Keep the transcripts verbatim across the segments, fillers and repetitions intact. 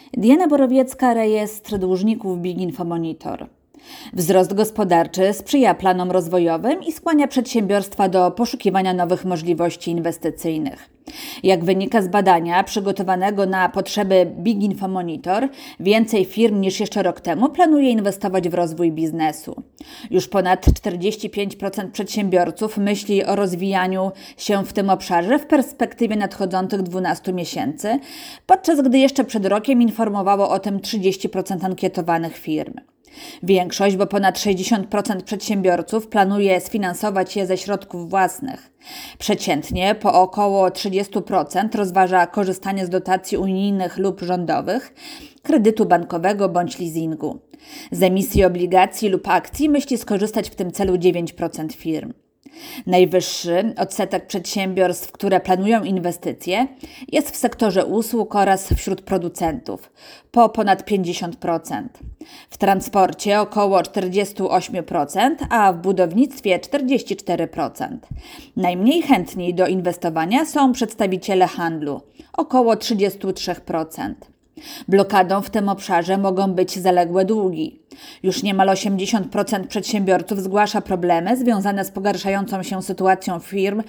Diana Borowiecka, rejestr dłużników Big Info Monitor. Wzrost gospodarczy sprzyja planom rozwojowym i skłania przedsiębiorstwa do poszukiwania nowych możliwości inwestycyjnych. Jak wynika z badania przygotowanego na potrzeby Big Info Monitor, więcej firm niż jeszcze rok temu planuje inwestować w rozwój biznesu. Już ponad czterdzieści pięć procent przedsiębiorców myśli o rozwijaniu się w tym obszarze w perspektywie nadchodzących dwunastu miesięcy, podczas gdy jeszcze przed rokiem informowało o tym trzydzieści procent ankietowanych firm. Większość, bo ponad sześćdziesiąt procent przedsiębiorców planuje sfinansować je ze środków własnych. Przeciętnie po około trzydzieści procent rozważa korzystanie z dotacji unijnych lub rządowych, kredytu bankowego bądź leasingu. Z emisji obligacji lub akcji myśli skorzystać w tym celu dziewięć procent firm. Najwyższy odsetek przedsiębiorstw, które planują inwestycje, jest w sektorze usług oraz wśród producentów, po ponad pięćdziesiąt procent. W transporcie około czterdzieści osiem procent, a w budownictwie czterdzieści cztery procent. Najmniej chętni do inwestowania są przedstawiciele handlu, około trzydzieści trzy procent. Blokadą w tym obszarze mogą być zaległe długi. Już niemal osiemdziesiąt procent przedsiębiorców zgłasza problemy związane z pogarszającą się sytuacją firm,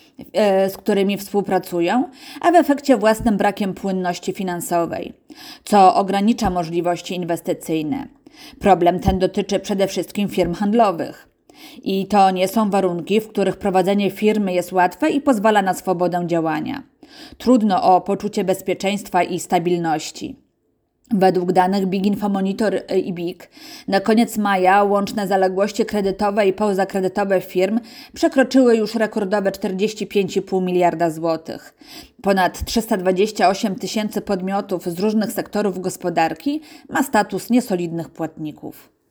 z którymi współpracują, a w efekcie własnym brakiem płynności finansowej, co ogranicza możliwości inwestycyjne. Problem ten dotyczy przede wszystkim firm handlowych. I to nie są warunki, w których prowadzenie firmy jest łatwe i pozwala na swobodę działania. Trudno o poczucie bezpieczeństwa i stabilności. Według danych Big Info Monitor i B I K na koniec maja łączne zaległości kredytowe i pozakredytowe firm przekroczyły już rekordowe czterdzieści pięć i pół miliarda złotych. Ponad trzysta dwadzieścia osiem tysięcy podmiotów z różnych sektorów gospodarki ma status niesolidnych płatników.